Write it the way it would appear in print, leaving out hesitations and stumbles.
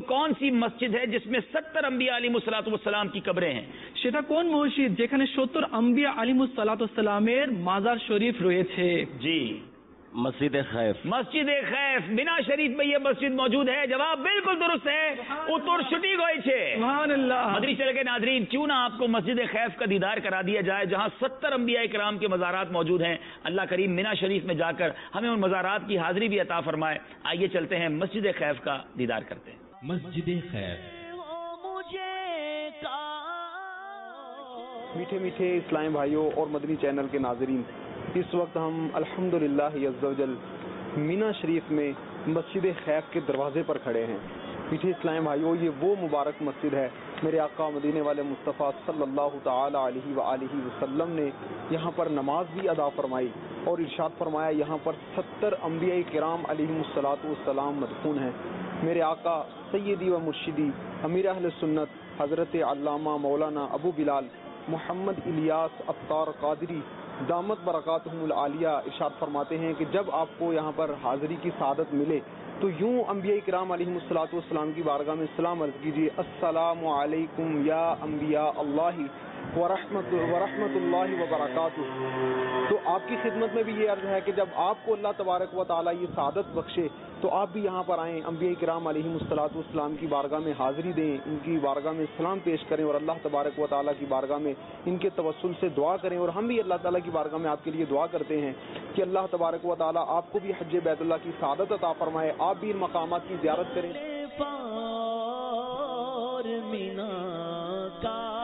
کون سی مسجد ہے جس میں 70 انبیاء علیہمুসসালাতু ওয়াসসালাম کی قبریں ہیں؟ সেটা কোন মসজিদ যেখানে 70 আম্বিয়া আলাইহিমুসসালাতু ওয়াসসালামের মাজার শরীফ রয়েছে? جی مسجد خیف. مسجد خیف مینا شریف میں یہ مسجد موجود ہے. جواب بالکل درست ہے. اتر چھٹی گئی چھے. سبحان اللہ. مدری چل کے ناظرین، کیوں نہ آپ کو مسجد خیف کا دیدار کرا دیا جائے جہاں 70 انبیاء کرام کے مزارات موجود ہیں. اللہ کریم مینا شریف میں جا کر ہمیں ان مزارات کی حاضری بھی عطا فرمائے. آئیے چلتے ہیں مسجد خیف کا دیدار کرتے ہیں. مسجد خیف. میٹھے میٹھے اسلام بھائیوں اور مدنی چینل کے ناظرین، اس وقت ہم الحمدللہ عز و جل مینا شریف میں مسجد خیف کے دروازے پر کھڑے ہیں. میٹھے اسلام بھائیوں، یہ وہ مبارک مسجد ہے. میرے آقا مدینے والے مصطفیٰ صلی اللہ تعالی علیہ وآلہ وسلم نے یہاں پر نماز بھی ادا فرمائی اور ارشاد فرمایا یہاں پر 70 انبیاء کرام علیہمُسّلاۃ والسلام مدفون ہیں. میرے آقا سیدی و مرشدی امیر اہل سنت حضرت علامہ مولانا ابو بلال محمد الیاس عطار قادری دامت برکاتہم العالیہ ارشاد فرماتے ہیں کہ جب آپ کو یہاں پر حاضری کی سعادت ملے تو یوں انبیاء کرام علیہمُسّلاۃ والسلام کی بارگاہ میں سلام عرض کیجیے، السلام علیکم یا انبیاء اللہ ورحمت اللہ وبرکاتہ. تو آپ کی خدمت میں بھی یہ عرض ہے کہ جب آپ کو اللہ تبارک و تعالیٰ یہ سعادت بخشے تو آپ بھی یہاں پر آئیں، انبیاء کرام علیہمُسّلاۃ والسلام کی بارگاہ میں حاضری دیں، ان کی بارگاہ میں سلام پیش کریں اور اللہ تبارک و تعالیٰ کی بارگاہ میں ان کے توسل سے دعا کریں. اور ہم بھی اللہ تعالیٰ کی بارگاہ میں آپ کے لیے دعا کرتے ہیں کہ اللہ تبارک و تعالیٰ آپ کو بھی حج بیت اللہ کی سعادت عطا فرمائے، آپ بھی ان مقامات کی زیارت کریں.